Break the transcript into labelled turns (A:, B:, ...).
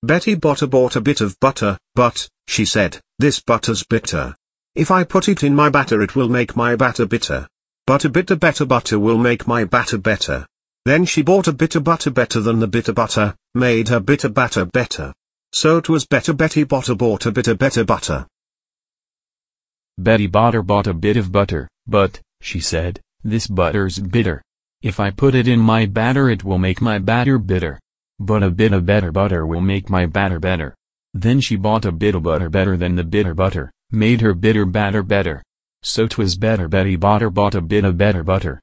A: Betty Botter bought a bit of butter, but, she said, this butter's bitter. If I put it in my batter it will make my batter bitter. But a bitter better butter will make my batter better. Then she bought a bitter butter better than the bitter butter, made her bitter batter better. So it was better Betty Botter bought a bitter better butter.
B: Betty Botter bought a bit of butter, but, she said, this butter's bitter. If I put it in my batter it will make my batter bitter. But a bit of better butter will make my batter better. Then she bought a bit of butter better than the bitter butter, made her bitter batter better. So 'twas better Betty Botter bought a bit of better butter,